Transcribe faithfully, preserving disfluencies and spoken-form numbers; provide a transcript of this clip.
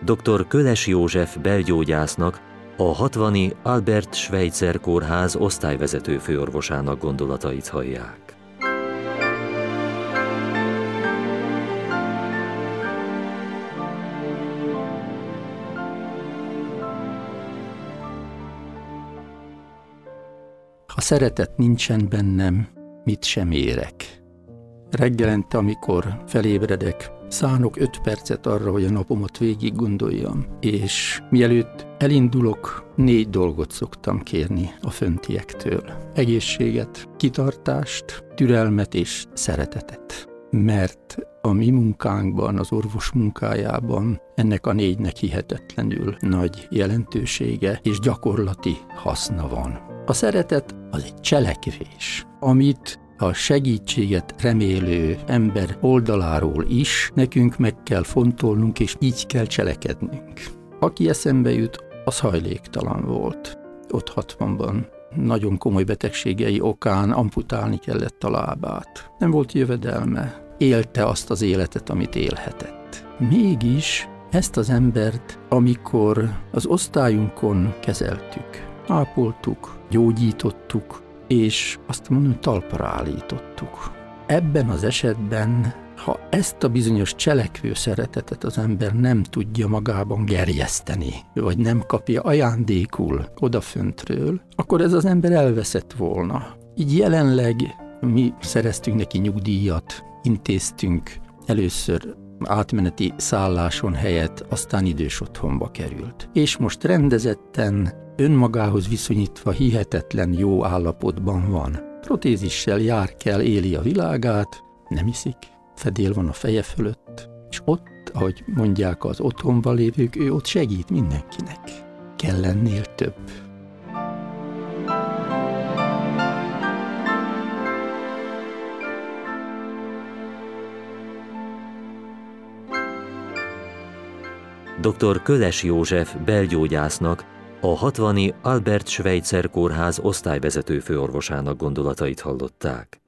doktor Köles József belgyógyásznak, a hatvani Albert Schweitzer kórház osztályvezető főorvosának gondolatait hallják. Ha szeretet nincsen bennem, mit sem érek. Reggelente, amikor felébredek, szánok öt percet arra, hogy a napomat végig gondoljam, és mielőtt elindulok, négy dolgot szoktam kérni a föntiektől. Egészséget, kitartást, türelmet és szeretetet. Mert a mi munkánkban, az orvos munkájában ennek a négynek hihetetlenül nagy jelentősége és gyakorlati haszna van. A szeretet az egy cselekvés, amit a segítséget remélő ember oldaláról is nekünk meg kell fontolnunk, és így kell cselekednünk. Aki eszembe jut, az hajléktalan volt. Ott hatvanban nagyon komoly betegségei okán amputálni kellett a lábát. Nem volt jövedelme, élte azt az életet, amit élhetett. Mégis ezt az embert, amikor az osztályunkon kezeltük, ápoltuk, gyógyítottuk, és azt mondom, hogy talpra állítottuk. Ebben az esetben, ha ezt a bizonyos cselekvő szeretetet az ember nem tudja magában gerjeszteni, vagy nem kapja ajándékul odaföntről, akkor ez az ember elveszett volna. Így jelenleg mi szereztünk neki nyugdíjat, intéztünk először átmeneti szálláson helyett, aztán idős otthonba került. És most rendezetten, önmagához viszonyítva hihetetlen jó állapotban van. Protézissel jár kell, éli a világát, nem iszik, fedél van a feje fölött, és ott, ahogy mondják az otthonban lévők, ő ott segít mindenkinek. Kell ennél több. doktor Köles József belgyógyásznak, a hatvani Albert Schweitzer kórház osztályvezető főorvosának gondolatait hallották.